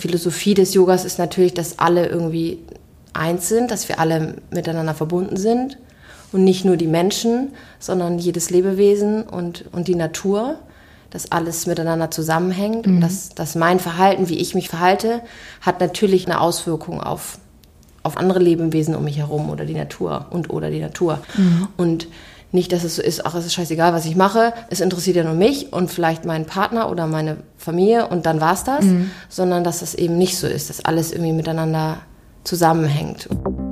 Philosophie des Yogas ist natürlich, dass alle irgendwie eins sind, dass wir alle miteinander verbunden sind und nicht nur die Menschen, sondern jedes Lebewesen und die Natur, dass alles miteinander zusammenhängt und dass mein Verhalten, wie ich mich verhalte, hat natürlich eine Auswirkung auf andere Lebewesen um mich herum oder die Natur oder die Natur. Und nicht, dass es so ist, ach, es ist scheißegal, was ich mache, es interessiert ja nur mich und vielleicht meinen Partner oder meine Familie und dann war's das, sondern dass das eben nicht so ist, dass alles irgendwie miteinander zusammenhängt.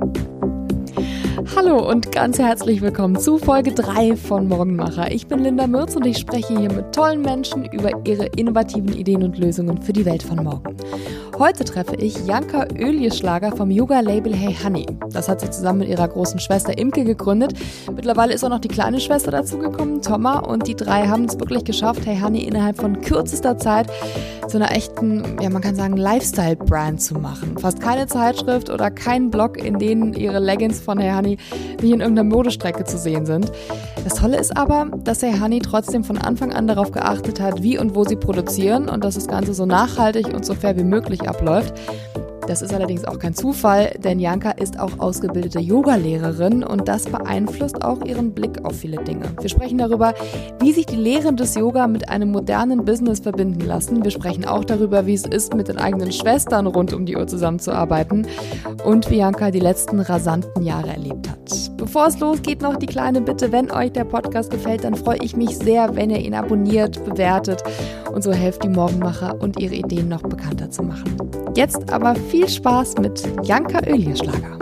Hallo und ganz herzlich willkommen zu Folge 3 von Morgenmacher. Ich bin Linda Mürz und ich spreche hier mit tollen Menschen über ihre innovativen Ideen und Lösungen für die Welt von morgen. Heute treffe ich Janka Oeljeschlager vom Yoga-Label Hey Honey. Das hat sie zusammen mit ihrer großen Schwester Imke gegründet. Mittlerweile ist auch noch die kleine Schwester dazugekommen, Thomas, und die drei haben es wirklich geschafft, Hey Honey innerhalb von kürzester Zeit zu einer echten, ja man kann sagen, Lifestyle-Brand zu machen. Fast keine Zeitschrift oder kein Blog, in denen ihre Leggings von Hey Honey nicht in irgendeiner Modestrecke zu sehen sind. Das Tolle ist aber, dass Hey Honey trotzdem von Anfang an darauf geachtet hat, wie und wo sie produzieren und dass das Ganze so nachhaltig und so fair wie möglich abläuft. Das ist allerdings auch kein Zufall, denn Janka ist auch ausgebildete Yogalehrerin und das beeinflusst auch ihren Blick auf viele Dinge. Wir sprechen darüber, wie sich die Lehren des Yoga mit einem modernen Business verbinden lassen. Wir sprechen auch darüber, wie es ist, mit den eigenen Schwestern rund um die Uhr zusammenzuarbeiten und wie Janka die letzten rasanten Jahre erlebt hat. Bevor es losgeht, noch die kleine Bitte, wenn euch der Podcast gefällt, dann freue ich mich sehr, wenn ihr ihn abonniert, bewertet und so helft die Morgenmacher und ihre Ideen noch bekannter zu machen. Jetzt aber viel Spaß mit Janka Oeljeschlager.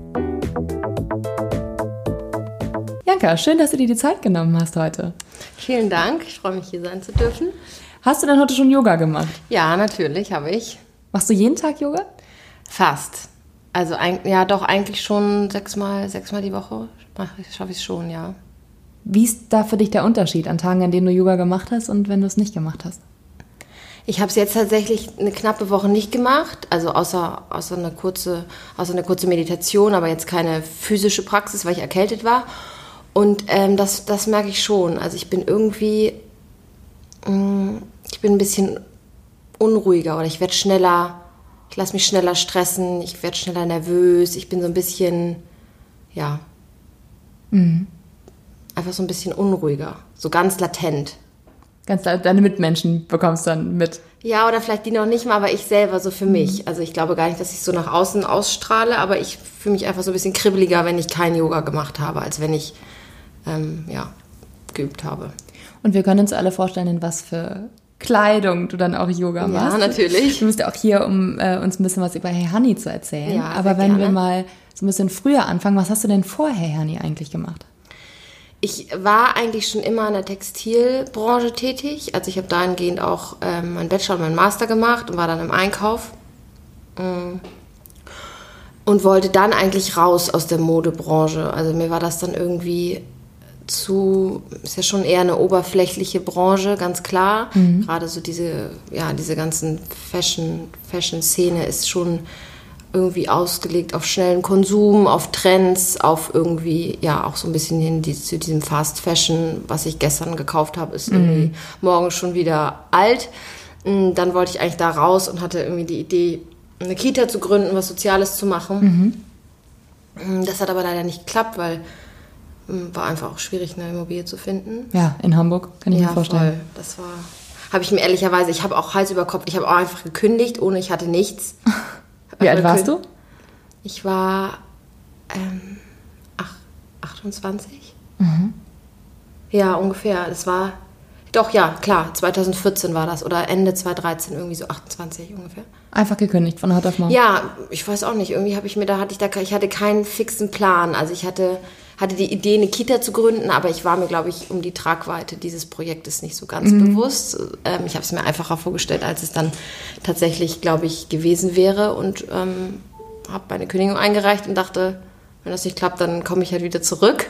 Janka, schön, dass du dir die Zeit genommen hast heute. Vielen Dank, ich freue mich, hier sein zu dürfen. Hast du denn heute schon Yoga gemacht? Ja, natürlich, habe ich. Machst du jeden Tag Yoga? Fast. Also ja, doch eigentlich schon sechsmal die Woche schaffe ich es schon, ja. Wie ist da für dich der Unterschied an Tagen, an denen du Yoga gemacht hast und wenn du es nicht gemacht hast? Ich habe es jetzt tatsächlich eine knappe Woche nicht gemacht, also außer eine kurze Meditation, aber jetzt keine physische Praxis, weil ich erkältet war. Und das merke ich schon. Also ich bin irgendwie, ich bin ein bisschen unruhiger oder ich werde schneller, ich lasse mich schneller stressen, ich werde schneller nervös, ich bin so ein bisschen, ja, einfach so ein bisschen unruhiger, so ganz latent. Ganz deine Mitmenschen bekommst dann mit. Ja, oder vielleicht die noch nicht mal, aber ich selber so für mich. Also ich glaube gar nicht, dass ich so nach außen ausstrahle, aber ich fühle mich einfach so ein bisschen kribbeliger, wenn ich kein Yoga gemacht habe, als wenn ich geübt habe. Und wir können uns alle vorstellen, in was für Kleidung du dann auch Yoga machst. Ja, natürlich. Du bist ja auch hier, um uns ein bisschen was über Hey Honey zu erzählen. Ja, aber wenn gerne. wir mal so ein bisschen früher anfangen, was hast du denn vor Hey Honey eigentlich gemacht? Ich war eigentlich schon immer in der Textilbranche tätig. Also ich habe dahingehend auch meinen Bachelor und meinen Master gemacht und war dann im Einkauf. Und wollte dann eigentlich raus aus der Modebranche. Also mir war das dann irgendwie ist ja schon eher eine oberflächliche Branche, ganz klar. Gerade so diese ganzen Fashion-Szene ist schon irgendwie ausgelegt auf schnellen Konsum, auf Trends, auf irgendwie, ja, auch so ein bisschen hin zu diesem Fast Fashion, was ich gestern gekauft habe, ist irgendwie morgen schon wieder alt. Dann wollte ich eigentlich da raus und hatte irgendwie die Idee, eine Kita zu gründen, was Soziales zu machen. Das hat aber leider nicht geklappt, weil war einfach auch schwierig, eine Immobilie zu finden. Ja, in Hamburg, kann ich mir vorstellen. Voll. Das habe ich mir ehrlicherweise, ich habe auch Hals über Kopf, ich habe auch einfach gekündigt, ich hatte nichts. Wie alt warst du? Ich war 28. Ja, ungefähr. Das war, doch, ja, klar, 2014 war das oder Ende 2013, irgendwie so 28 ungefähr. Einfach gekündigt, von heute auf morgen? Ja, ich weiß auch nicht, irgendwie ich hatte keinen fixen Plan. Also ich hatte die Idee, eine Kita zu gründen, aber ich war mir, glaube ich, um die Tragweite dieses Projektes nicht so ganz bewusst. Ich habe es mir einfacher vorgestellt, als es dann tatsächlich, glaube ich, gewesen wäre und habe meine Kündigung eingereicht und dachte, wenn das nicht klappt, dann komme ich halt wieder zurück.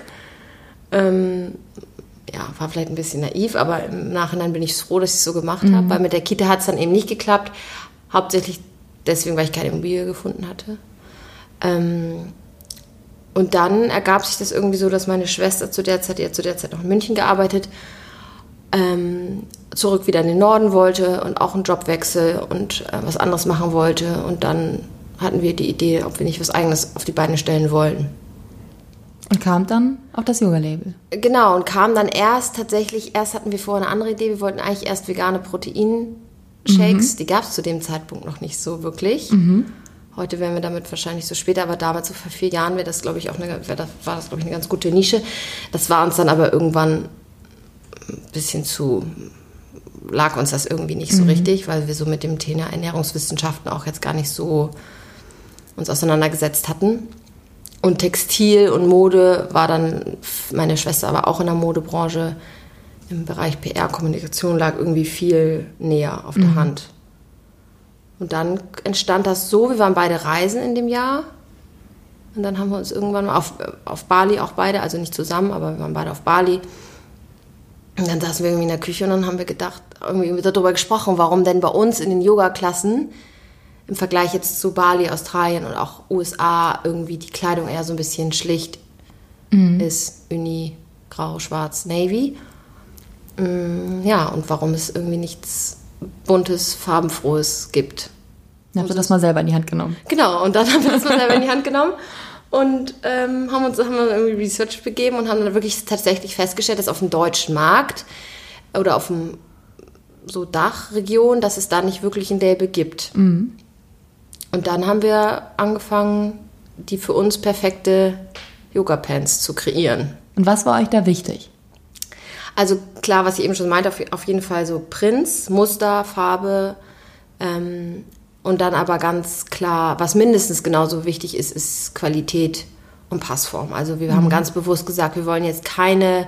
War vielleicht ein bisschen naiv, aber im Nachhinein bin ich froh, dass ich es so gemacht habe, weil mit der Kita hat es dann eben nicht geklappt, hauptsächlich deswegen, weil ich keine Immobilie gefunden hatte. Und dann ergab sich das irgendwie so, dass meine Schwester die hat zu der Zeit noch in München gearbeitet, zurück wieder in den Norden wollte und auch einen Jobwechsel und was anderes machen wollte. Und dann hatten wir die Idee, ob wir nicht was Eigenes auf die Beine stellen wollen. Und kam dann auf das Yoga-Label. Genau, und kam dann erst hatten wir vorher eine andere Idee. Wir wollten eigentlich erst vegane Proteinshakes. Die gab es zu dem Zeitpunkt noch nicht so wirklich. Heute wären wir damit wahrscheinlich so später, aber damals, so vor 4 Jahren, war das, glaube ich, eine ganz gute Nische. Das war uns dann aber irgendwann ein bisschen lag uns das irgendwie nicht so richtig, weil wir so mit dem Thema Ernährungswissenschaften auch jetzt gar nicht so uns auseinandergesetzt hatten. Und Textil und Mode war dann, meine Schwester aber auch in der Modebranche, im Bereich PR-Kommunikation lag irgendwie viel näher auf der Hand. Und dann entstand das so, wir waren beide reisen in dem Jahr. Und dann haben wir uns irgendwann mal auf Bali auch beide, also nicht zusammen, aber wir waren beide auf Bali. Und dann saßen wir irgendwie in der Küche und dann haben wir gedacht, irgendwie darüber gesprochen, warum denn bei uns in den Yoga-Klassen im Vergleich jetzt zu Bali, Australien und auch USA irgendwie die Kleidung eher so ein bisschen schlicht ist. Uni, grau, schwarz, navy. Ja, und warum es irgendwie nichts Buntes, Farbenfrohes gibt. Dann habt ihr das mal selber in die Hand genommen. Genau, und dann haben wir das mal selber in die Hand genommen und haben irgendwie Research begeben und haben dann wirklich tatsächlich festgestellt, dass auf dem deutschen Markt oder auf dem so Dachregion, dass es da nicht wirklich ein Label gibt. Und dann haben wir angefangen, die für uns perfekte Yoga-Pants zu kreieren. Und was war euch da wichtig? Also klar, was ich eben schon meinte, auf jeden Fall so Prints, Muster, Farbe und dann aber ganz klar, was mindestens genauso wichtig ist, ist Qualität und Passform. Also wir haben ganz bewusst gesagt, wir wollen jetzt keine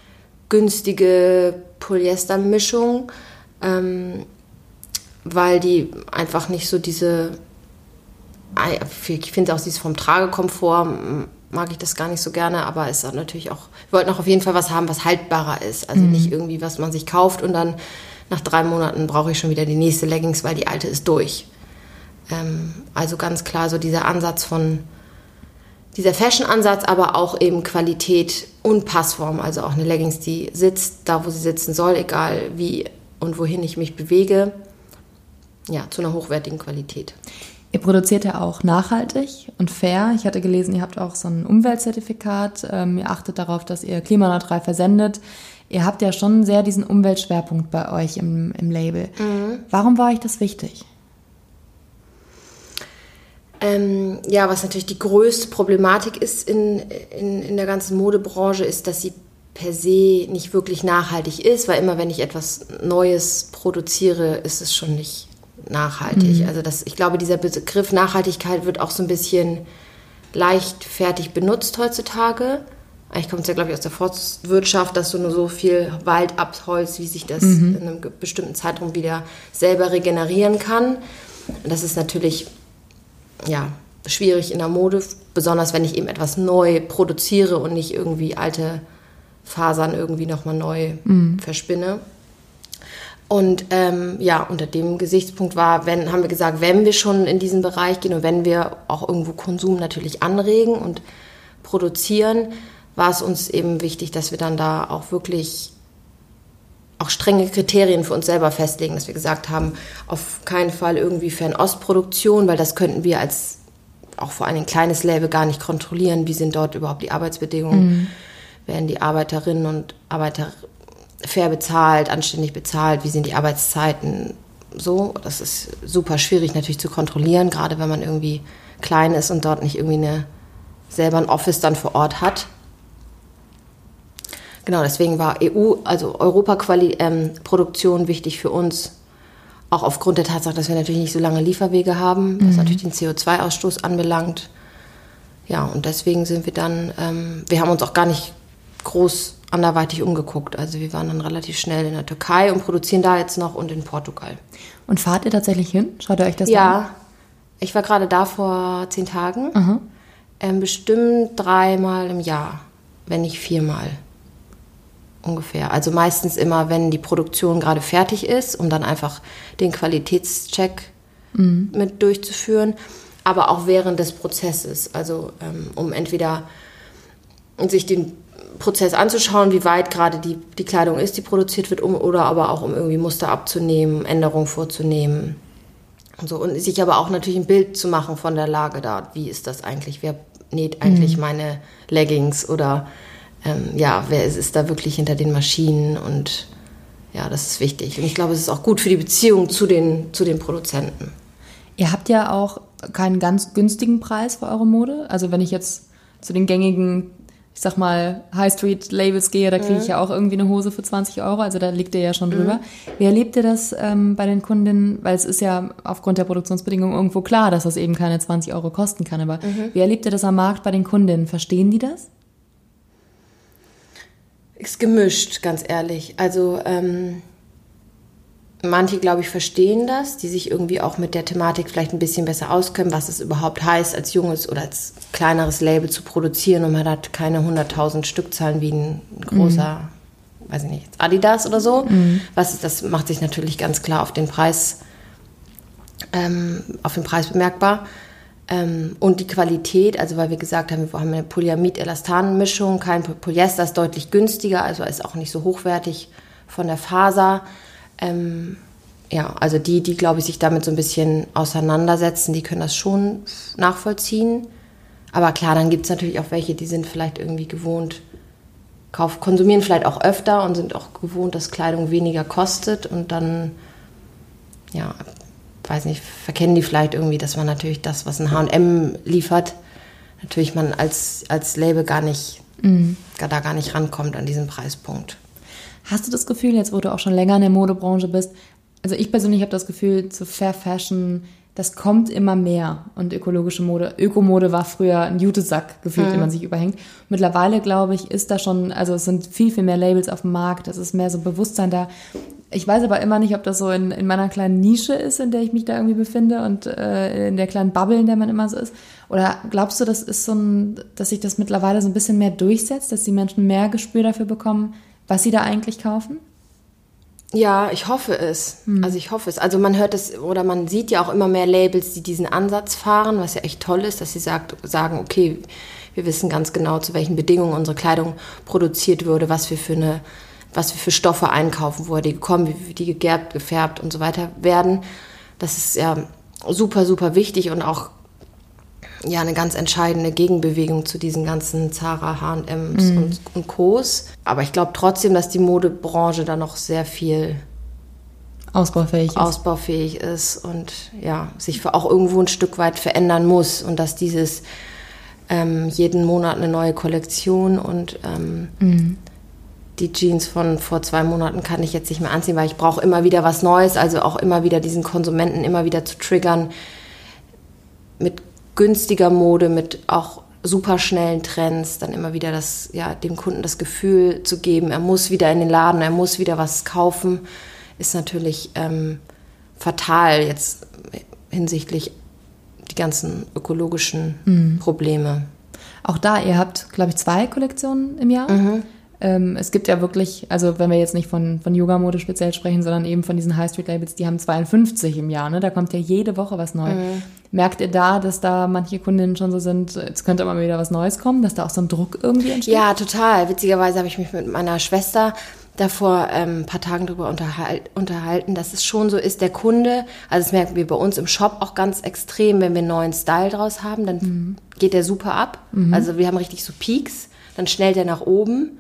günstige Polyestermischung, weil die einfach nicht so ich finde auch dieses vom Tragekomfort, mag ich das gar nicht so gerne, aber es ist natürlich auch, wir wollten auch auf jeden Fall was haben, was haltbarer ist. Also nicht irgendwie, was man sich kauft und dann nach 3 Monaten brauche ich schon wieder die nächste Leggings, weil die alte ist durch. Also ganz klar so dieser Fashion-Ansatz, aber auch eben Qualität und Passform. Also auch eine Leggings, die sitzt, da wo sie sitzen soll, egal wie und wohin ich mich bewege. Ja, zu einer hochwertigen Qualität. Ihr produziert ja auch nachhaltig und fair. Ich hatte gelesen, ihr habt auch so ein Umweltzertifikat. Ihr achtet darauf, dass ihr klimaneutral versendet. Ihr habt ja schon sehr diesen Umweltschwerpunkt bei euch im Label. Warum war euch das wichtig? Was natürlich die größte Problematik ist in der ganzen Modebranche, ist, dass sie per se nicht wirklich nachhaltig ist, weil immer, wenn ich etwas Neues produziere, ist es schon nicht nachhaltig. Also ich glaube, dieser Begriff Nachhaltigkeit wird auch so ein bisschen leichtfertig benutzt heutzutage. Eigentlich kommt es ja, glaube ich, aus der Forstwirtschaft, dass du nur so viel Wald abholst, wie sich das in einem bestimmten Zeitraum wieder selber regenerieren kann. Und das ist natürlich schwierig in der Mode, besonders wenn ich eben etwas neu produziere und nicht irgendwie alte Fasern irgendwie nochmal neu verspinne. Und unter dem Gesichtspunkt haben wir gesagt, wenn wir schon in diesen Bereich gehen und wenn wir auch irgendwo Konsum natürlich anregen und produzieren, war es uns eben wichtig, dass wir dann da auch wirklich auch strenge Kriterien für uns selber festlegen, dass wir gesagt haben, auf keinen Fall irgendwie Fernostproduktion, weil das könnten wir als auch vor allem ein kleines Label gar nicht kontrollieren. Wie sind dort überhaupt die Arbeitsbedingungen? Werden die Arbeiterinnen und Arbeiter fair bezahlt, anständig bezahlt? Wie sind die Arbeitszeiten? So, das ist super schwierig natürlich zu kontrollieren, gerade wenn man irgendwie klein ist und dort nicht irgendwie selber ein Office dann vor Ort hat. Genau, deswegen war also Europaproduktion wichtig für uns, auch aufgrund der Tatsache, dass wir natürlich nicht so lange Lieferwege haben, was natürlich den CO2-Ausstoß anbelangt. Ja, und deswegen sind wir dann, wir haben uns auch gar nicht groß anderweitig umgeguckt. Also wir waren dann relativ schnell in der Türkei und produzieren da jetzt noch und in Portugal. Und fahrt ihr tatsächlich hin? Schaut ihr euch das an? Ja, ich war gerade da vor 10 Tagen. Bestimmt 3-mal im Jahr, wenn nicht 4-mal. Ungefähr. Also meistens immer, wenn die Produktion gerade fertig ist, um dann einfach den Qualitätscheck mit durchzuführen, aber auch während des Prozesses. Also um entweder sich den Prozess anzuschauen, wie weit gerade die Kleidung ist, die produziert wird, oder aber auch um irgendwie Muster abzunehmen, Änderungen vorzunehmen und so. Und sich aber auch natürlich ein Bild zu machen von der Lage da. Wie ist das eigentlich? Wer näht eigentlich meine Leggings? Oder wer ist da wirklich hinter den Maschinen? Und ja, das ist wichtig. Und ich glaube, es ist auch gut für die Beziehung zu den Produzenten. Ihr habt ja auch keinen ganz günstigen Preis für eure Mode. Also wenn ich jetzt zu den gängigen, ich sag mal, High-Street-Labels gehe, da kriege ich ja auch irgendwie eine Hose für 20 Euro, also da liegt ihr ja schon drüber. Wie erlebt ihr das bei den Kundinnen? Weil es ist ja aufgrund der Produktionsbedingungen irgendwo klar, dass das eben keine 20 Euro kosten kann, aber wie erlebt ihr das am Markt bei den Kundinnen? Verstehen die das? Ist gemischt, ganz ehrlich. Also manche, glaube ich, verstehen das, die sich irgendwie auch mit der Thematik vielleicht ein bisschen besser auskennen, was es überhaupt heißt, als junges oder als kleineres Label zu produzieren, und man hat keine 100.000 Stückzahlen wie ein großer, weiß ich nicht, Adidas oder so. Das macht sich natürlich ganz klar auf den Preis bemerkbar. Und die Qualität, also weil wir gesagt haben, wir haben eine Polyamid-Elastan-Mischung, kein Polyester, ist deutlich günstiger, also ist auch nicht so hochwertig von der Faser. Also die, glaube ich, sich damit so ein bisschen auseinandersetzen, die können das schon nachvollziehen. Aber klar, dann gibt es natürlich auch welche, die sind vielleicht irgendwie gewohnt, konsumieren vielleicht auch öfter und sind auch gewohnt, dass Kleidung weniger kostet, und dann, weiß nicht, verkennen die vielleicht irgendwie, dass man natürlich das, was ein H&M liefert, natürlich man als Label gar nicht rankommt an diesen Preispunkt. Hast du das Gefühl, jetzt wo du auch schon länger in der Modebranche bist, also ich persönlich habe das Gefühl, zu Fair Fashion, das kommt immer mehr, und ökologische Mode, Ökomode war früher ein Jutesack gefühlt, den man sich überhängt. Mittlerweile, glaube ich, ist da schon, also es sind viel, viel mehr Labels auf dem Markt, es ist mehr so Bewusstsein da. Ich weiß aber immer nicht, ob das so in meiner kleinen Nische ist, in der ich mich da irgendwie befinde, und in der kleinen Bubble, in der man immer so ist. Oder glaubst du, das ist dass sich das mittlerweile so ein bisschen mehr durchsetzt, dass die Menschen mehr Gespür dafür bekommen, was sie da eigentlich kaufen? Ja, ich hoffe es. Also man hört es, oder man sieht ja auch immer mehr Labels, die diesen Ansatz fahren, was ja echt toll ist, dass sie sagen, okay, wir wissen ganz genau, zu welchen Bedingungen unsere Kleidung produziert wurde, was wir für Stoffe einkaufen, woher die kommen, wie die gegerbt, gefärbt und so weiter werden. Das ist ja super, super wichtig und auch eine ganz entscheidende Gegenbewegung zu diesen ganzen Zara, H&Ms und Co's. Aber ich glaube trotzdem, dass die Modebranche da noch sehr viel ausbaufähig ist und sich auch irgendwo ein Stück weit verändern muss, und dass dieses jeden Monat eine neue Kollektion und die Jeans von vor 2 Monaten kann ich jetzt nicht mehr anziehen, weil ich brauche immer wieder was Neues, also auch immer wieder diesen Konsumenten immer wieder zu triggern mit günstiger Mode, mit auch super schnellen Trends, dann immer wieder dem Kunden das Gefühl zu geben, er muss wieder in den Laden, er muss wieder was kaufen, ist natürlich fatal jetzt hinsichtlich die ganzen ökologischen Probleme. Auch da, ihr habt, glaube ich, 2 Kollektionen im Jahr. Es gibt ja wirklich, also wenn wir jetzt nicht von Yoga-Mode speziell sprechen, sondern eben von diesen High-Street-Labels, die haben 52 im Jahr, ne? Da kommt ja jede Woche was Neues. Merkt ihr da, dass da manche Kundinnen schon so sind, jetzt könnte mal wieder was Neues kommen, dass da auch so ein Druck irgendwie entsteht? Ja, total. Witzigerweise habe ich mich mit meiner Schwester davor ein paar Tagen darüber unterhalten, dass es schon so ist, der Kunde, also das merken wir bei uns im Shop auch ganz extrem, wenn wir einen neuen Style draus haben, dann geht der super ab. Also wir haben richtig so Peaks, dann schnellt der nach oben.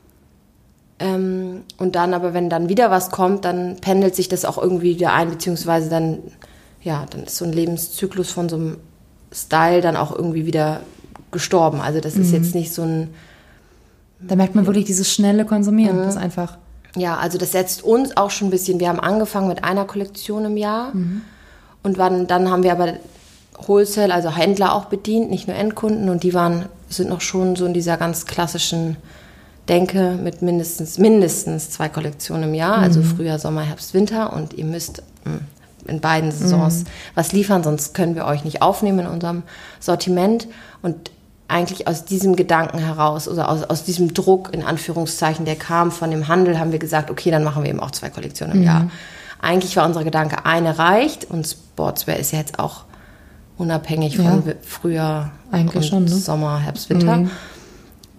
Und dann aber, wenn dann wieder was kommt, dann pendelt sich das auch irgendwie wieder ein, beziehungsweise dann ist so ein Lebenszyklus von so einem Style dann auch irgendwie wieder gestorben. Also das ist jetzt nicht so ein... Da merkt man wirklich dieses schnelle Konsumieren, das einfach... Ja, also das setzt uns auch schon ein bisschen... Wir haben angefangen mit einer Kollektion im Jahr und dann haben wir aber Wholesale, also Händler auch bedient, nicht nur Endkunden, und die sind noch schon so in dieser ganz klassischen Denke mit mindestens 2 Kollektionen im Jahr, also Frühjahr, Sommer, Herbst, Winter, und ihr müsst in beiden Saisons was liefern, sonst können wir euch nicht aufnehmen in unserem Sortiment. Und eigentlich aus diesem Gedanken heraus, oder aus diesem Druck, in Anführungszeichen, der kam von dem Handel, haben wir gesagt, okay, dann machen wir eben auch 2 Kollektionen im Jahr. Eigentlich war unser Gedanke, eine reicht, und Sportswear ist ja jetzt auch unabhängig von Frühjahr eigentlich und schon, ne? Sommer, Herbst, Winter.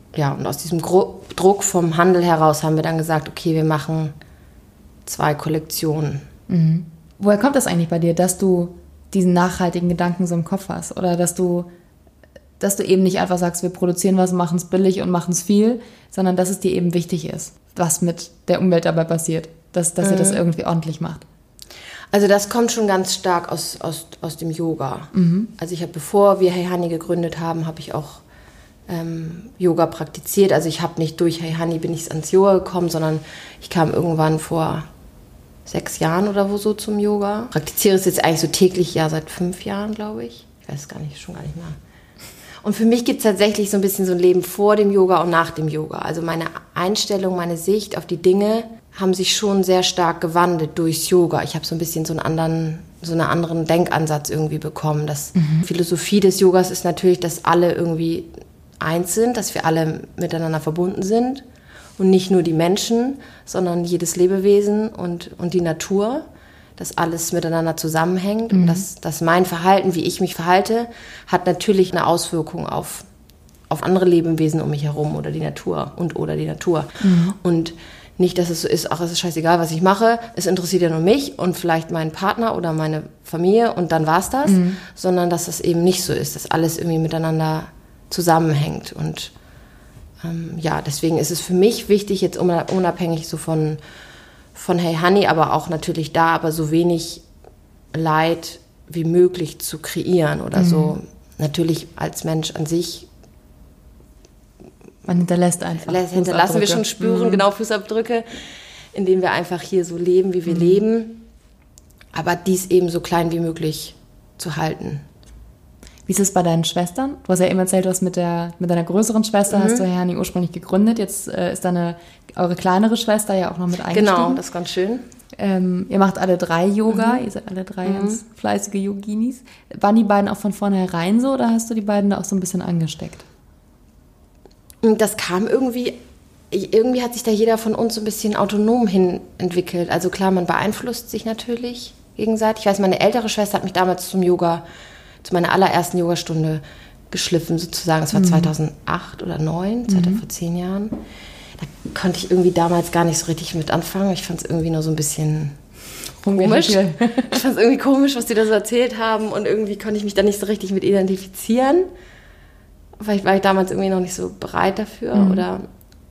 ja, und aus diesem Druck vom Handel heraus haben wir dann gesagt, okay, wir machen 2 Kollektionen. Mhm. Woher kommt das eigentlich bei dir, dass du diesen nachhaltigen Gedanken so im Kopf hast? Oder dass du eben nicht einfach sagst, wir produzieren was, machen es billig und machen es viel, sondern dass es dir eben wichtig ist, was mit der Umwelt dabei passiert, dass ihr das irgendwie ordentlich macht? Also das kommt schon ganz stark aus dem Yoga. Also ich habe, bevor wir Hey Honey gegründet haben, habe ich auch Yoga praktiziert. Also ich habe nicht durch Hey Honey bin ich ans Yoga gekommen, sondern ich kam irgendwann vor 6 Jahren oder so zum Yoga. Praktiziere es jetzt eigentlich so täglich, ja, seit 5 Jahren, glaube ich. Ich weiß schon gar nicht mehr. Und für mich gibt es tatsächlich so ein bisschen so ein Leben vor dem Yoga und nach dem Yoga. Also meine Einstellung, meine Sicht auf die Dinge haben sich schon sehr stark gewandelt durchs Yoga. Ich habe so ein bisschen so einen anderen Denkansatz irgendwie bekommen. Das Philosophie des Yogas ist natürlich, dass alle irgendwie eins sind, dass wir alle miteinander verbunden sind. Und nicht nur die Menschen, sondern jedes Lebewesen und die Natur, dass alles miteinander zusammenhängt. Und dass mein Verhalten, wie ich mich verhalte, hat natürlich eine Auswirkung auf andere Lebewesen um mich herum oder die Natur oder die Natur. Und nicht, dass es so ist, ach, es ist scheißegal, was ich mache, es interessiert ja nur mich und vielleicht meinen Partner oder meine Familie und dann war's das, sondern dass das eben nicht so ist, dass alles irgendwie miteinander zusammenhängt. Und ja, deswegen ist es für mich wichtig, jetzt unabhängig so von Hey Honey, aber auch natürlich da, aber so wenig Leid wie möglich zu kreieren oder so. Natürlich als Mensch an sich. Man hinterlässt einfach. Hinterlassen wir schon spüren, genau, Fußabdrücke, indem wir einfach hier so leben, wie wir leben. Aber dies eben so klein wie möglich zu halten. Wie ist es bei deinen Schwestern? Du hast ja eben erzählt, du hast mit deiner größeren Schwester hast du Hey Honey ursprünglich gegründet. Jetzt ist eure kleinere Schwester ja auch noch mit eingestiegen. Genau, das ist ganz schön. Ihr macht alle 3 Yoga, ihr seid alle 3 ganz fleißige Yoginis. Waren die beiden auch von vornherein so oder hast du die beiden da auch so ein bisschen angesteckt? Das kam irgendwie hat sich da jeder von uns so ein bisschen autonom hin entwickelt. Also klar, man beeinflusst sich natürlich gegenseitig. Ich weiß, meine ältere Schwester hat mich damals zu meiner allerersten Yogastunde geschliffen sozusagen. Das war 2008 oder 2009, vor 10 Jahren. Da konnte ich irgendwie damals gar nicht so richtig mit anfangen. Ich fand es irgendwie nur so ein bisschen komisch. Ich fand es irgendwie komisch, was die da so erzählt haben und irgendwie konnte ich mich da nicht so richtig mit identifizieren. Vielleicht war ich damals irgendwie noch nicht so bereit dafür oder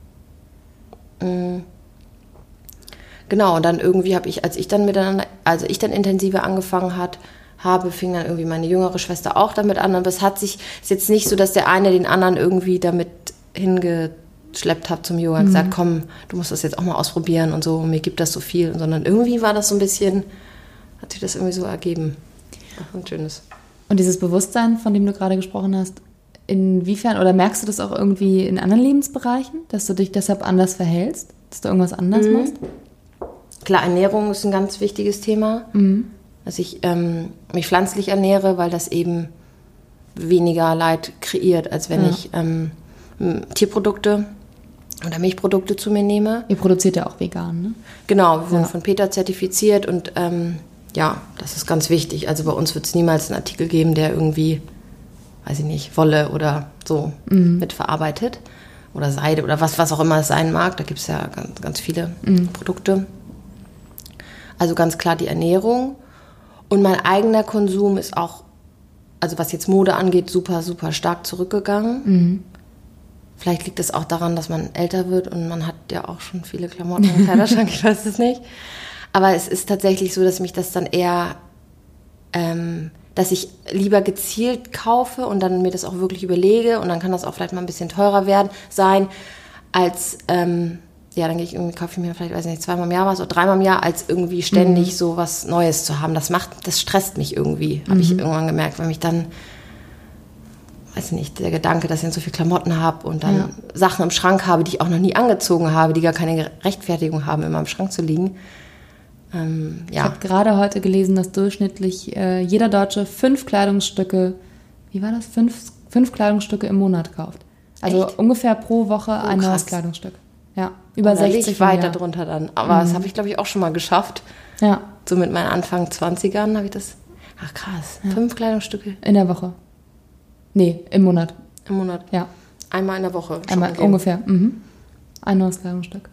genau, und dann irgendwie als ich dann intensiver angefangen habe, fing dann irgendwie meine jüngere Schwester auch damit an. Aber ist jetzt nicht so, dass der eine den anderen irgendwie damit hingeschleppt hat zum Yoga und gesagt, komm, du musst das jetzt auch mal ausprobieren und so, mir gibt das so viel. Sondern irgendwie war das so ein bisschen, hat sich das irgendwie so ergeben. Ach, ein schönes. Und dieses Bewusstsein, von dem du gerade gesprochen hast, inwiefern, oder merkst du das auch irgendwie in anderen Lebensbereichen, dass du dich deshalb anders verhältst, dass du irgendwas anders machst? Klar, Ernährung ist ein ganz wichtiges Thema. Dass ich mich pflanzlich ernähre, weil das eben weniger Leid kreiert, als wenn ich Tierprodukte oder Milchprodukte zu mir nehme. Ihr produziert ja auch vegan, ne? Genau, wir wurden von PETA zertifiziert und ja, das ist ganz wichtig. Also bei uns wird es niemals einen Artikel geben, der irgendwie, weiß ich nicht, Wolle oder so mitverarbeitet oder Seide oder was auch immer es sein mag. Da gibt es ja ganz, ganz viele Produkte. Also ganz klar die Ernährung. Und mein eigener Konsum ist auch, also was jetzt Mode angeht, super, super stark zurückgegangen. Vielleicht liegt es auch daran, dass man älter wird und man hat ja auch schon viele Klamotten im Kleiderschrank, ich weiß es nicht. Aber es ist tatsächlich so, dass mich das dann eher, dass ich lieber gezielt kaufe und dann mir das auch wirklich überlege und dann kann das auch vielleicht mal ein bisschen teurer sein, als dann kaufe ich mir vielleicht, weiß ich nicht, 2-mal im Jahr was oder 3-mal im Jahr, als irgendwie ständig so was Neues zu haben. Das stresst mich irgendwie, habe ich irgendwann gemerkt, weil mich dann, weiß ich nicht, der Gedanke, dass ich dann so viel Klamotten habe und dann Sachen im Schrank habe, die ich auch noch nie angezogen habe, die gar keine Rechtfertigung haben, immer im Schrank zu liegen. Ich habe gerade heute gelesen, dass durchschnittlich jeder Deutsche 5 Kleidungsstücke, wie war das, 5 Kleidungsstücke im Monat kauft. Also echt? Ungefähr pro Woche ein neues Kleidungsstück. Ja, über 60 ich weiter drunter dann. Aber das habe ich, glaube ich, auch schon mal geschafft. Ja. So mit meinen Anfang 20ern habe ich das. Ach krass, 5 Kleidungsstücke. In der Woche. Nee, im Monat. Im Monat. Ja. Einmal in der Woche. Einmal ungefähr. Ein neues Kleidungsstück.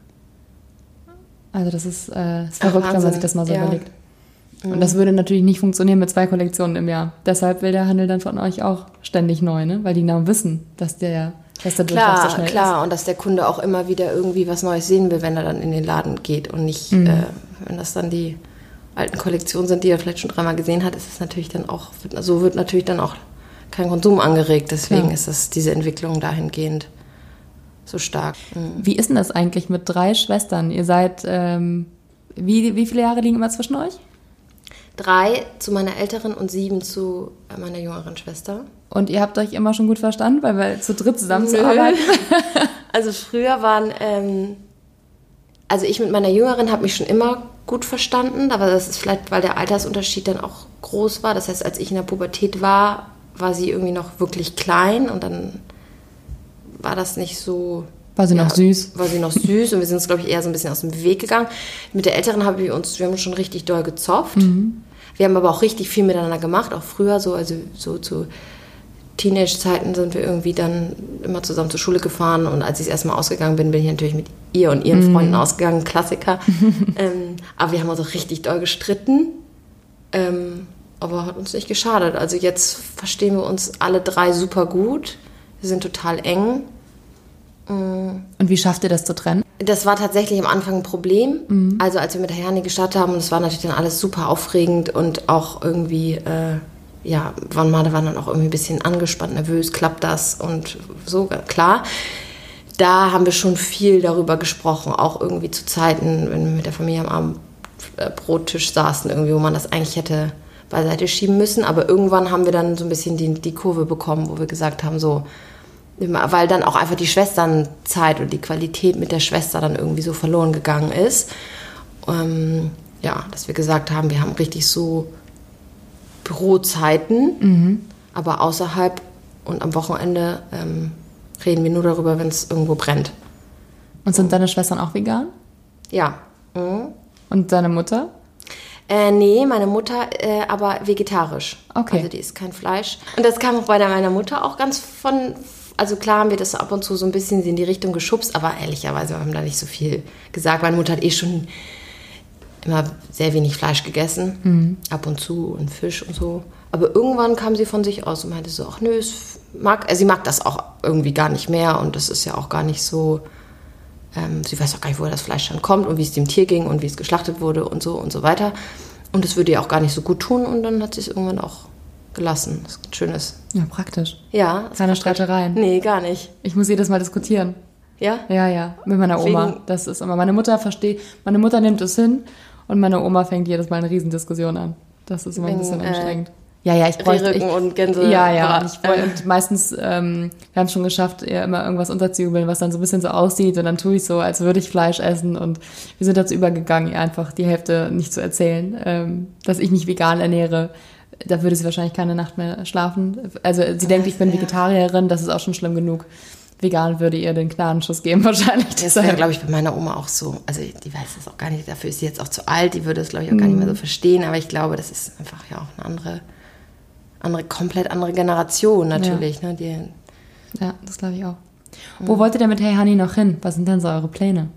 Also das ist verrückt, wenn man sich das mal so überlegt. Und das würde natürlich nicht funktionieren mit 2 Kollektionen im Jahr. Deshalb will der Handel dann von euch auch ständig neu, ne? Weil die genau wissen, dass der Durchlauf so schnell ist. Klar, und dass der Kunde auch immer wieder irgendwie was Neues sehen will, wenn er dann in den Laden geht und nicht, wenn das dann die alten Kollektionen sind, die er vielleicht schon 3-mal gesehen hat, ist es natürlich dann auch, so wird natürlich dann auch kein Konsum angeregt. Deswegen ist das diese Entwicklung dahingehend so stark. Wie ist denn das eigentlich mit 3 Schwestern? Ihr seid, wie viele Jahre liegen immer zwischen euch? 3 zu meiner älteren und 7 zu meiner jüngeren Schwester. Und ihr habt euch immer schon gut verstanden, weil wir zu dritt zusammenzuarbeiten? Also früher waren, also ich mit meiner Jüngeren habe mich schon immer gut verstanden, aber das ist vielleicht, weil der Altersunterschied dann auch groß war. Das heißt, als ich in der Pubertät war sie irgendwie noch wirklich klein und dann war das nicht so... War sie noch süß? War sie noch süß und wir sind uns, glaube ich, eher so ein bisschen aus dem Weg gegangen. Mit der Älteren wir haben uns schon richtig doll gezofft. Wir haben aber auch richtig viel miteinander gemacht, auch früher so, also so zu Teenage-Zeiten sind wir irgendwie dann immer zusammen zur Schule gefahren und als ich das erste Mal ausgegangen bin, bin ich natürlich mit ihr und ihren Freunden ausgegangen, Klassiker. Aber wir haben uns auch richtig doll gestritten, aber hat uns nicht geschadet. Also jetzt verstehen wir uns alle 3 super gut, wir sind total eng. Und wie schafft ihr das zu trennen? Das war tatsächlich am Anfang ein Problem. Also als wir mit der Herni gestartet haben, das war natürlich dann alles super aufregend und auch irgendwie, waren dann auch irgendwie ein bisschen angespannt, nervös, klappt das und so, klar. Da haben wir schon viel darüber gesprochen, auch irgendwie zu Zeiten, wenn wir mit der Familie am Abendbrottisch saßen, irgendwie, wo man das eigentlich hätte beiseite schieben müssen. Aber irgendwann haben wir dann so ein bisschen die Kurve bekommen, wo wir gesagt haben, so, weil dann auch einfach die Schwesternzeit und die Qualität mit der Schwester dann irgendwie so verloren gegangen ist. Dass wir gesagt haben, wir haben richtig so Bürozeiten, aber außerhalb und am Wochenende reden wir nur darüber, wenn es irgendwo brennt. Und sind deine Schwestern auch vegan? Ja. Und deine Mutter? Nee, meine Mutter aber vegetarisch. Okay. Also die isst kein Fleisch. Und das kam auch bei meiner Mutter auch ganz also klar haben wir das ab und zu so ein bisschen in die Richtung geschubst, aber ehrlicherweise haben wir da nicht so viel gesagt. Meine Mutter hat schon immer sehr wenig Fleisch gegessen, ab und zu und Fisch und so. Aber irgendwann kam sie von sich aus und meinte so, ach nö, sie mag das auch irgendwie gar nicht mehr und das ist ja auch gar nicht so, sie weiß auch gar nicht, woher das Fleisch dann kommt und wie es dem Tier ging und wie es geschlachtet wurde und so weiter. Und es würde ihr auch gar nicht so gut tun und dann hat sie es irgendwann auch gelassen. Das ist ein schönes. Ja, praktisch. Ja. Keine Streitereien. Nee, gar nicht. Ich muss jedes Mal diskutieren. Ja? Ja, mit meiner Oma. Das ist immer, meine Mutter nimmt es hin und meine Oma fängt jedes Mal eine Riesendiskussion an. Das ist immer ein bisschen anstrengend. Ja, ich bräuchte... Rücken und Gänse. Ja. Und meistens, wir haben es schon geschafft, ihr immer irgendwas unterzujubeln, was dann so ein bisschen so aussieht und dann tue ich so, als würde ich Fleisch essen und wir sind dazu übergegangen, ihr einfach die Hälfte nicht zu erzählen, dass ich mich vegan ernähre. Da würde sie wahrscheinlich keine Nacht mehr schlafen. Also sie denkt, ich bin Vegetarierin, das ist auch schon schlimm genug. Vegan würde ihr den Gnadenschuss geben wahrscheinlich. Das wäre, glaube ich, bei meiner Oma auch so. Also die weiß das auch gar nicht, dafür ist sie jetzt auch zu alt, die würde es, glaube ich, auch gar nicht mehr so verstehen. Aber ich glaube, das ist einfach ja auch eine komplett andere Generation natürlich. Ja, ne? Ja, das glaube ich auch. Wo wollt ihr denn mit Hey Honey noch hin? Was sind denn so eure Pläne?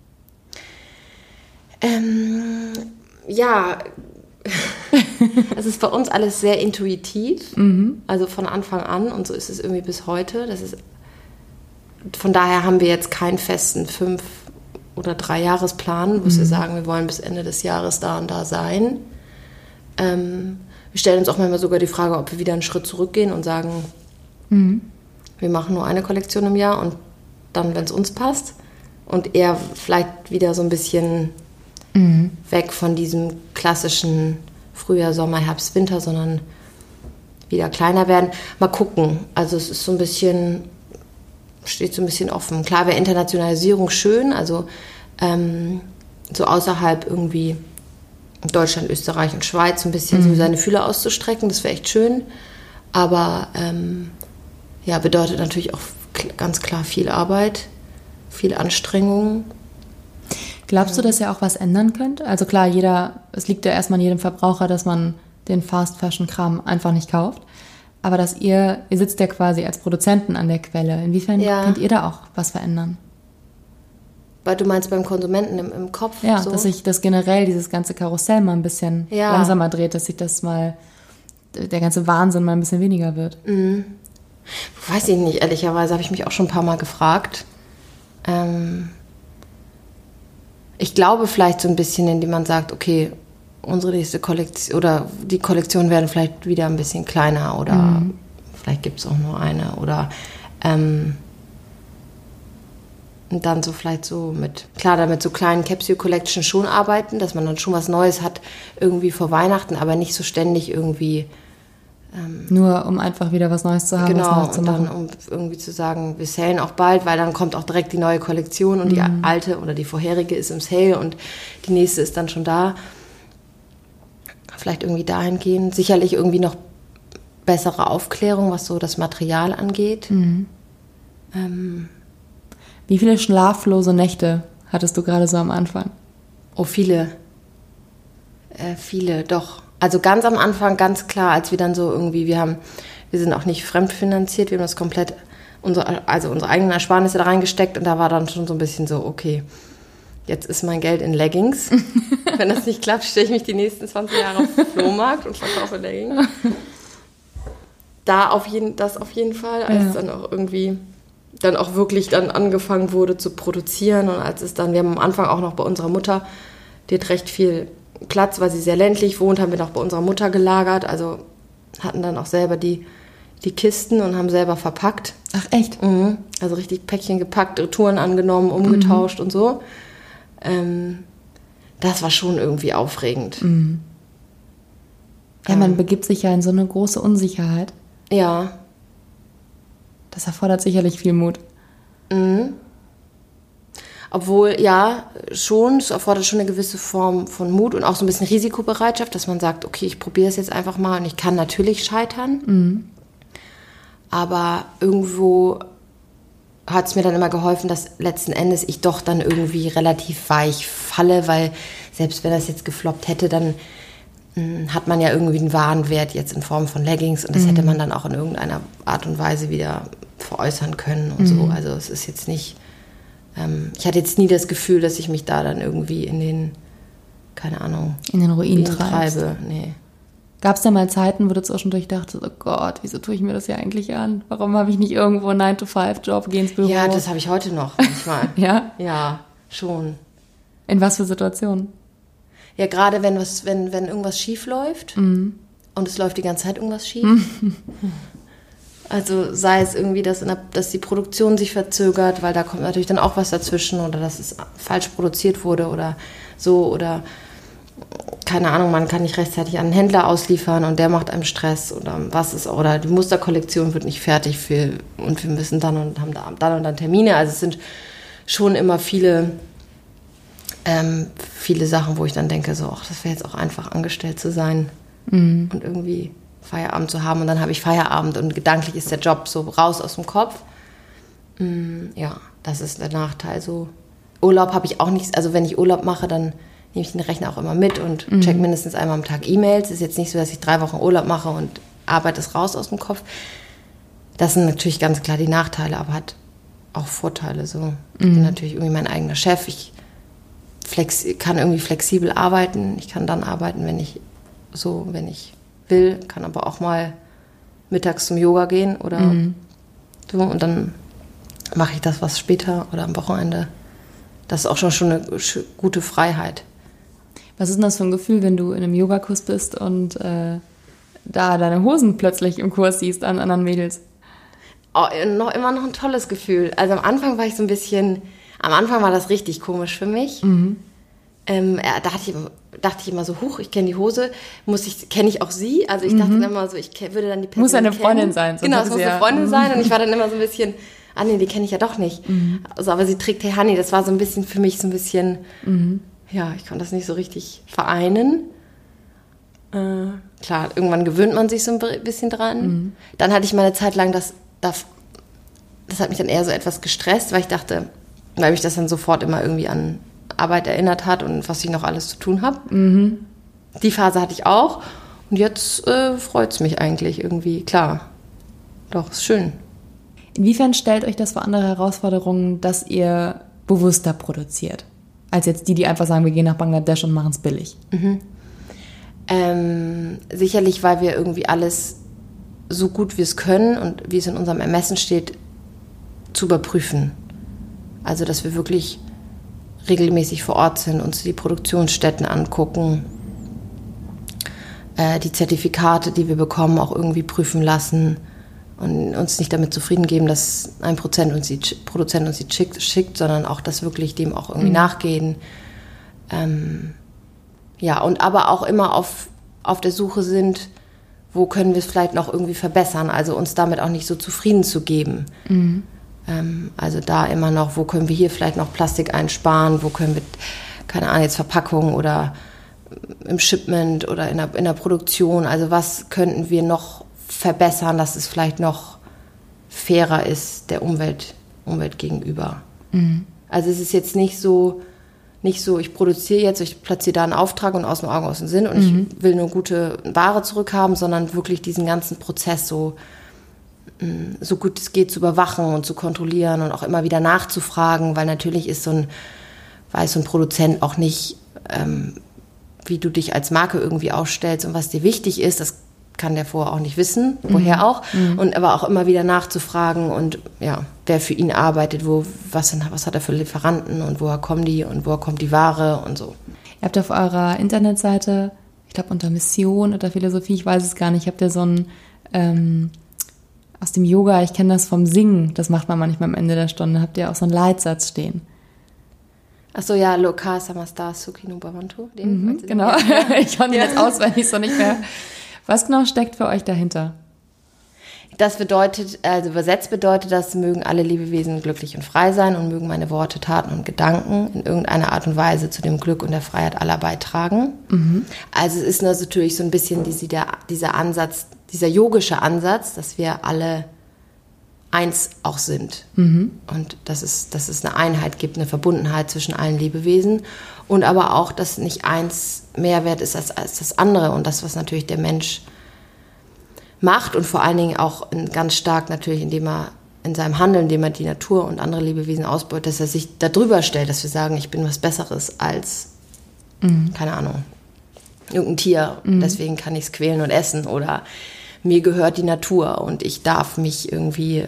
Es ist bei uns alles sehr intuitiv, also von Anfang an und so ist es irgendwie bis heute. Von daher haben wir jetzt keinen festen 5- oder 3-Jahresplan, wo wir sagen, wir wollen bis Ende des Jahres da und da sein. Wir stellen uns auch manchmal sogar die Frage, ob wir wieder einen Schritt zurückgehen und sagen, wir machen nur eine Kollektion im Jahr und dann, wenn es uns passt und eher vielleicht wieder so ein bisschen weg von diesem klassischen Frühjahr, Sommer, Herbst, Winter, sondern wieder kleiner werden. Mal gucken. Also es ist steht so ein bisschen offen. Klar wäre Internationalisierung schön, also so außerhalb irgendwie Deutschland, Österreich und Schweiz ein bisschen so seine Fühler auszustrecken, das wäre echt schön. Aber bedeutet natürlich auch ganz klar viel Arbeit, viel Anstrengung. Glaubst du, dass ihr auch was ändern könnt? Also klar, es liegt ja erstmal an jedem Verbraucher, dass man den Fast-Fashion-Kram einfach nicht kauft. Aber dass ihr sitzt ja quasi als Produzenten an der Quelle. Inwiefern könnt ihr da auch was verändern? Weil du meinst beim Konsumenten im Kopf? Ja, so? dass sich das generell, dieses ganze Karussell mal ein bisschen langsamer dreht, dass sich das mal, der ganze Wahnsinn mal ein bisschen weniger wird. Weiß ich nicht, ehrlicherweise habe ich mich auch schon ein paar Mal gefragt. Ich glaube vielleicht so ein bisschen, indem man sagt, okay, unsere nächste Kollektion oder die Kollektionen werden vielleicht wieder ein bisschen kleiner oder vielleicht gibt es auch nur eine oder und dann so vielleicht so damit so kleinen Capsule Collection schon arbeiten, dass man dann schon was Neues hat irgendwie vor Weihnachten, aber nicht so ständig irgendwie nur um einfach wieder was Neues zu haben, genau, was Neues zu machen. Und dann um irgendwie zu sagen, wir salen auch bald, weil dann kommt auch direkt die neue Kollektion und die alte oder die vorherige ist im Sale und die nächste ist dann schon da. Vielleicht irgendwie dahin gehen. Sicherlich irgendwie noch bessere Aufklärung, was so das Material angeht. Wie viele schlaflose Nächte hattest du gerade so am Anfang? Oh, viele. Viele, doch. Also ganz am Anfang, ganz klar, als wir dann so irgendwie, wir sind auch nicht fremdfinanziert, wir haben das komplett, unsere eigenen Ersparnisse da reingesteckt und da war dann schon so ein bisschen so, okay, jetzt ist mein Geld in Leggings. Wenn das nicht klappt, stelle ich mich die nächsten 20 Jahre auf den Flohmarkt und verkaufe Leggings. Das auf jeden Fall, als dann auch irgendwie dann auch wirklich dann angefangen wurde zu produzieren und als es dann, wir haben am Anfang auch noch bei unserer Mutter, die hat recht viel Platz, weil sie sehr ländlich wohnt, haben wir noch bei unserer Mutter gelagert, also hatten dann auch selber die Kisten und haben selber verpackt. Ach, echt? Also richtig Päckchen gepackt, Retouren angenommen, umgetauscht und so. Das war schon irgendwie aufregend. Ja, man begibt sich ja in so eine große Unsicherheit. Ja. Das erfordert sicherlich viel Mut. Obwohl, ja, schon, es erfordert schon eine gewisse Form von Mut und auch so ein bisschen Risikobereitschaft, dass man sagt, okay, ich probiere es jetzt einfach mal und ich kann natürlich scheitern. Aber irgendwo hat es mir dann immer geholfen, dass letzten Endes ich doch dann irgendwie relativ weich falle, weil selbst wenn das jetzt gefloppt hätte, dann hat man ja irgendwie einen Warenwert jetzt in Form von Leggings und das hätte man dann auch in irgendeiner Art und Weise wieder veräußern können und so. Also es ist jetzt nicht, ich hatte jetzt nie das Gefühl, dass ich mich da dann irgendwie in den, keine Ahnung, in den Ruin treibe. Nee. Gab es da mal Zeiten, wo du zwischendurch dachtest, oh Gott, wieso tue ich mir das hier eigentlich an? Warum habe ich nicht irgendwo einen 9-to-5-Job, gehe ins Büro? Ja, das habe ich heute noch manchmal. Ja? Ja, schon. In was für Situationen? Ja, gerade wenn irgendwas schief läuft und es läuft die ganze Zeit irgendwas schief. Also sei es irgendwie, dass die Produktion sich verzögert, weil da kommt natürlich dann auch was dazwischen oder dass es falsch produziert wurde oder so oder keine Ahnung, man kann nicht rechtzeitig an einen Händler ausliefern und der macht einem Stress oder die Musterkollektion wird nicht fertig und wir müssen haben dann Termine. Also es sind schon immer viele Sachen, wo ich dann denke, so, ach, das wäre jetzt auch einfach angestellt zu sein und irgendwie Feierabend zu haben und dann habe ich Feierabend und gedanklich ist der Job so raus aus dem Kopf. Ja, das ist der Nachteil. So Urlaub habe ich auch nicht, also wenn ich Urlaub mache, dann nehme ich den Rechner auch immer mit und check mindestens einmal am Tag E-Mails. Es ist jetzt nicht so, dass ich 3 Wochen Urlaub mache und arbeite es raus aus dem Kopf. Das sind natürlich ganz klar die Nachteile, aber hat auch Vorteile. So. Ich bin natürlich irgendwie mein eigener Chef. Ich kann irgendwie flexibel arbeiten. Ich kann dann arbeiten, wenn ich will. Kann aber auch mal mittags zum Yoga gehen oder so. Und dann mache ich das was später oder am Wochenende. Das ist auch schon eine gute Freiheit. Was ist denn das für ein Gefühl, wenn du in einem Yogakurs bist und da deine Hosen plötzlich im Kurs siehst an anderen Mädels? Oh, immer noch ein tolles Gefühl. Also am Anfang war das richtig komisch für mich. Da dachte ich immer so, ich kenne die Hose, kenne ich auch sie? Also ich dachte dann immer so, ich würde dann die Person muss eine Freundin sein. So genau, es muss eine Freundin sein und ich war dann immer so ein bisschen, nee, die kenne ich ja doch nicht. Also, aber sie trägt Hey Honey, das war so ein bisschen für mich ja, ich konnte das nicht so richtig vereinen. Klar, irgendwann gewöhnt man sich so ein bisschen dran. Dann hatte ich mal eine Zeit lang, das hat mich dann eher so etwas gestresst, weil mich das dann sofort immer irgendwie an Arbeit erinnert hat und was ich noch alles zu tun habe. Die Phase hatte ich auch. Und jetzt freut es mich eigentlich irgendwie, klar. Doch, ist schön. Inwiefern stellt euch das vor andere Herausforderungen, dass ihr bewusster produziert? Als jetzt die einfach sagen, wir gehen nach Bangladesch und machen es billig. Sicherlich, weil wir irgendwie alles so gut wir es können und wie es in unserem Ermessen steht, zu überprüfen. Also, dass wir wirklich regelmäßig vor Ort sind, uns die Produktionsstätten angucken, die Zertifikate, die wir bekommen, auch irgendwie prüfen lassen und uns nicht damit zufrieden geben, dass ein Produzent uns die schickt, sondern auch, dass wirklich dem auch irgendwie nachgehen. Und aber auch immer auf der Suche sind, wo können wir es vielleicht noch irgendwie verbessern, also uns damit auch nicht so zufrieden zu geben. Also da immer noch, wo können wir hier vielleicht noch Plastik einsparen, wo können wir, keine Ahnung, jetzt Verpackung oder im Shipment oder in der Produktion, also was könnten wir noch verbessern, dass es vielleicht noch fairer ist der Umwelt gegenüber. Also es ist jetzt nicht so, ich produziere jetzt, ich platziere da einen Auftrag und aus dem Augen, aus dem Sinn und ich will nur gute Ware zurückhaben, sondern wirklich diesen ganzen Prozess so gut es geht zu überwachen und zu kontrollieren und auch immer wieder nachzufragen, weil natürlich weiß so ein Produzent auch nicht, wie du dich als Marke irgendwie aufstellst und was dir wichtig ist, das kann der vorher auch nicht wissen, woher auch, und aber auch immer wieder nachzufragen und ja, wer für ihn arbeitet, was hat er für Lieferanten und woher kommen die und woher kommt die Ware und so. Ihr habt auf eurer Internetseite, ich glaube unter Mission oder Philosophie, ich weiß es gar nicht, habt ihr so ein aus dem Yoga, ich kenne das vom Singen, das macht man manchmal am Ende der Stunde, habt ihr auch so einen Leitsatz stehen. Achso, ja, Loka Samasta Sukhino Bhavantu. Genau, ich konnte ihn jetzt auswendig so nicht mehr. Was genau steckt für euch dahinter? Das bedeutet, also übersetzt bedeutet das, mögen alle Lebewesen glücklich und frei sein und mögen meine Worte, Taten und Gedanken in irgendeiner Art und Weise zu dem Glück und der Freiheit aller beitragen. Also es ist natürlich so ein bisschen dieser Ansatz, dieser yogische Ansatz, dass wir alle eins auch sind. Und dass es eine Einheit gibt, eine Verbundenheit zwischen allen Lebewesen und aber auch, dass nicht eins mehr wert ist als das andere und das, was natürlich der Mensch macht und vor allen Dingen auch ganz stark natürlich, indem er in seinem Handeln, indem er die Natur und andere Lebewesen ausbeutet, dass er sich da drüber stellt, dass wir sagen, ich bin was Besseres als, keine Ahnung, irgendein Tier, deswegen kann ich es quälen und essen oder mir gehört die Natur und ich darf mich irgendwie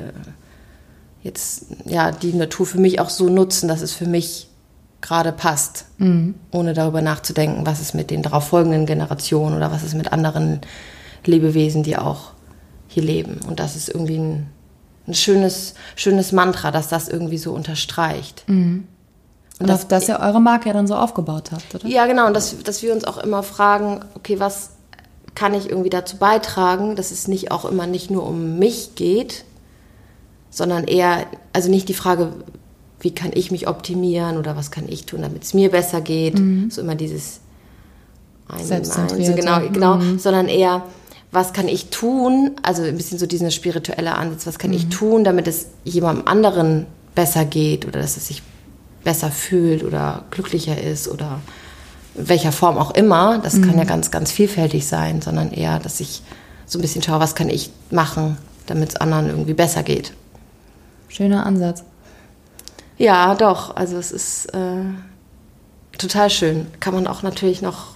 jetzt, ja, die Natur für mich auch so nutzen, dass es für mich gerade passt, ohne darüber nachzudenken, was ist mit den darauf folgenden Generationen oder was ist mit anderen Lebewesen, die auch hier leben. Und das ist irgendwie ein schönes Mantra, dass das irgendwie so unterstreicht. Und dass ihr eure Marke ja dann so aufgebaut habt, oder? Ja, genau. Und dass wir uns auch immer fragen, okay, was kann ich irgendwie dazu beitragen, dass es nicht nur um mich geht, sondern eher, also nicht die Frage, wie kann ich mich optimieren oder was kann ich tun, damit es mir besser geht. So immer dieses Selbstzentrierte. Genau, sondern eher, was kann ich tun, also ein bisschen so dieser spirituelle Ansatz, was kann ich tun, damit es jemandem anderen besser geht oder dass es sich besser fühlt oder glücklicher ist oder in welcher Form auch immer. Das kann ja ganz, ganz vielfältig sein, sondern eher, dass ich so ein bisschen schaue, was kann ich machen, damit es anderen irgendwie besser geht. Schöner Ansatz. Ja, doch. Also es ist total schön. Kann man auch natürlich noch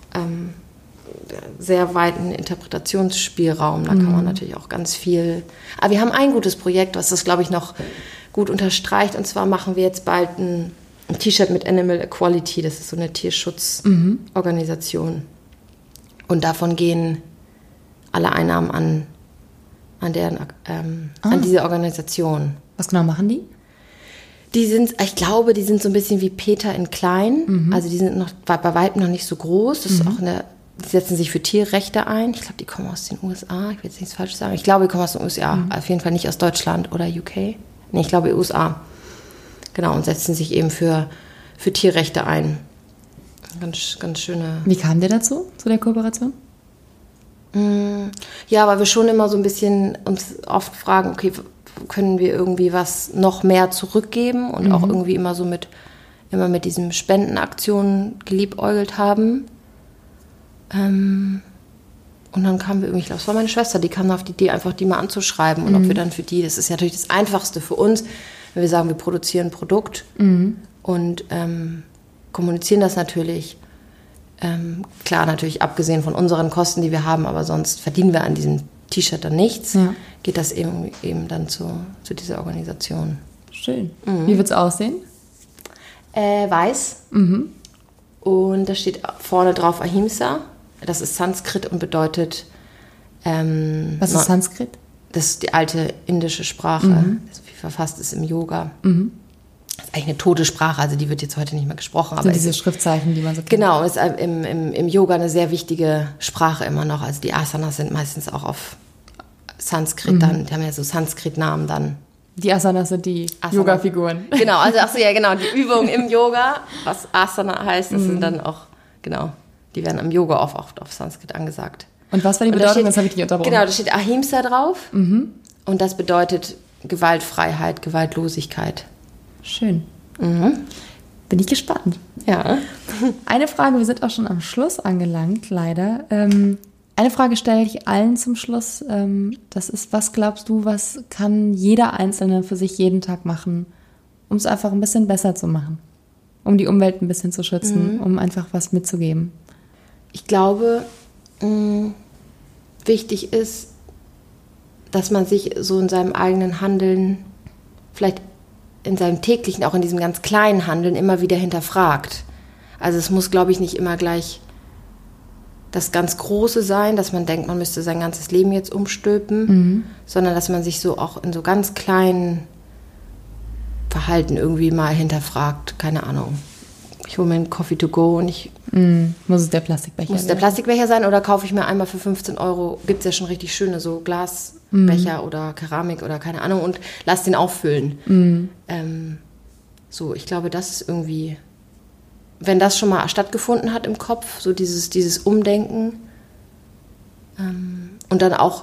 sehr weiten Interpretationsspielraum. Da kann man natürlich auch ganz viel. Aber wir haben ein gutes Projekt, was das, glaube ich, noch gut unterstreicht. Und zwar machen wir jetzt bald ein T-Shirt mit Animal Equality. Das ist so eine Tierschutzorganisation. Und davon gehen alle Einnahmen an diese Organisation. Was genau machen die? Ich glaube, die sind so ein bisschen wie Peter in klein. Also die sind noch bei weitem noch nicht so groß. Das ist auch die setzen sich für Tierrechte ein. Ich glaube, die kommen aus den USA. Ich will jetzt nichts Falsches sagen. Ich glaube, die kommen aus den USA. Auf jeden Fall nicht aus Deutschland oder UK. Nee, ich glaube USA. Genau, und setzen sich eben für Tierrechte ein. Ganz, ganz schöne... Wie kam der dazu, zu der Kooperation? Ja, weil wir schon immer so ein bisschen uns oft fragen, okay, können wir irgendwie was noch mehr zurückgeben und auch irgendwie immer mit diesen Spendenaktionen geliebäugelt haben. Und dann kamen wir irgendwie, ich glaube, es war meine Schwester, die kam auf die Idee, einfach die mal anzuschreiben. Und ob wir dann für die, das ist ja natürlich das Einfachste für uns, wenn wir sagen, wir produzieren ein Produkt und kommunizieren das natürlich. Klar, natürlich abgesehen von unseren Kosten, die wir haben, aber sonst verdienen wir an diesem T-Shirt dann nichts. Ja. Geht das eben dann zu dieser Organisation. Schön. Wie wird es aussehen? Weiß. Und da steht vorne drauf Ahimsa. Das ist Sanskrit und bedeutet... Was ist Sanskrit? Das ist die alte indische Sprache, die verfasst ist im Yoga. Das ist eigentlich eine tote Sprache, also die wird jetzt heute nicht mehr gesprochen. Aber diese Schriftzeichen, die man so kennt. Genau, ist im Yoga eine sehr wichtige Sprache immer noch. Also die Asanas sind meistens auch auf Sanskrit dann, die haben ja so Sanskrit-Namen dann. Die Asanas sind die Yoga-Figuren. Genau, also die Übungen im Yoga, was Asana heißt, das sind dann auch, genau, die werden im Yoga oft auf Sanskrit angesagt. Und was war die Bedeutung? Das habe ich nicht unterbrochen. Genau, da steht Ahimsa drauf und das bedeutet Gewaltfreiheit, Gewaltlosigkeit. Schön. Bin ich gespannt. Ja. Eine Frage, wir sind auch schon am Schluss angelangt, leider. Eine Frage stelle ich allen zum Schluss. Das ist, was glaubst du, was kann jeder Einzelne für sich jeden Tag machen, um es einfach ein bisschen besser zu machen? Um die Umwelt ein bisschen zu schützen, um einfach was mitzugeben? Ich glaube, wichtig ist, dass man sich so in seinem eigenen Handeln, vielleicht in seinem täglichen, auch in diesem ganz kleinen Handeln immer wieder hinterfragt. Also es muss, glaube ich, nicht immer gleich das ganz Große sein, dass man denkt, man müsste sein ganzes Leben jetzt umstülpen, sondern dass man sich so auch in so ganz kleinen Verhalten irgendwie mal hinterfragt. Keine Ahnung. Ich hole mir einen Coffee to go und muss es der Plastikbecher sein? Muss es der Plastikbecher sein oder kaufe ich mir einmal für 15 €, gibt es ja schon richtig schöne so Glasbecher oder Keramik oder keine Ahnung und lass den auffüllen. Ich glaube, das ist irgendwie, wenn das schon mal stattgefunden hat im Kopf, so dieses Umdenken und dann auch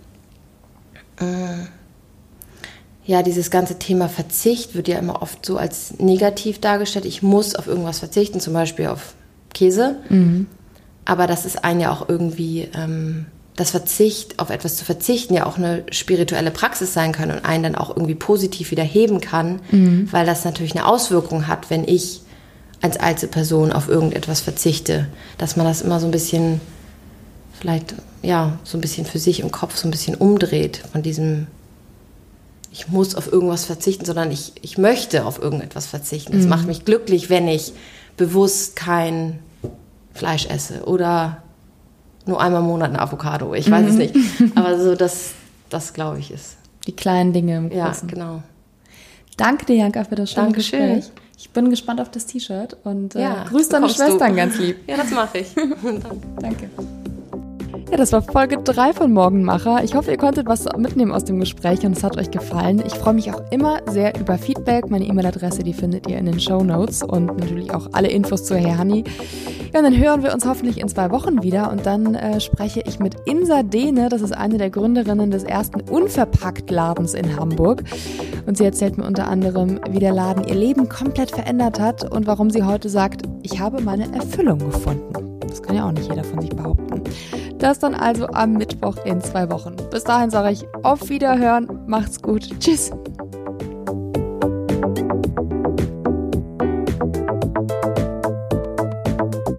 dieses ganze Thema Verzicht wird ja immer oft so als negativ dargestellt. Ich muss auf irgendwas verzichten, zum Beispiel auf Käse. Aber das ist einen ja auch irgendwie, das Verzicht, auf etwas zu verzichten, ja auch eine spirituelle Praxis sein kann und einen dann auch irgendwie positiv wieder heben kann, weil das natürlich eine Auswirkung hat, wenn ich als Einzelperson auf irgendetwas verzichte. Dass man das immer so ein bisschen, vielleicht, so ein bisschen für sich im Kopf so ein bisschen umdreht von diesem ich muss auf irgendwas verzichten, sondern ich möchte auf irgendetwas verzichten. Es macht mich glücklich, wenn ich bewusst kein Fleisch esse oder nur einmal im Monat eine Avocado. Ich weiß es nicht. Aber so das glaube ich ist. Die kleinen Dinge im Großen. Ja, genau. Danke dir, Janka, für das schöne Gespräch. Ich bin gespannt auf das T-Shirt und grüß deine Schwestern ganz lieb. Ja, das mache ich. Danke. Ja, das war Folge 3 von Morgenmacher. Ich hoffe, ihr konntet was mitnehmen aus dem Gespräch und es hat euch gefallen. Ich freue mich auch immer sehr über Feedback. Meine E-Mail-Adresse, die findet ihr in den Shownotes und natürlich auch alle Infos zu Herr Hanni. Ja, und dann hören wir uns hoffentlich in 2 Wochen wieder und dann spreche ich mit Insa Dehne. Das ist eine der Gründerinnen des ersten Unverpackt-Ladens in Hamburg. Und sie erzählt mir unter anderem, wie der Laden ihr Leben komplett verändert hat und warum sie heute sagt, ich habe meine Erfüllung gefunden. Das kann ja auch nicht jeder von sich behaupten. Das dann also am Mittwoch in 2 Wochen. Bis dahin sage ich auf Wiederhören, macht's gut, tschüss.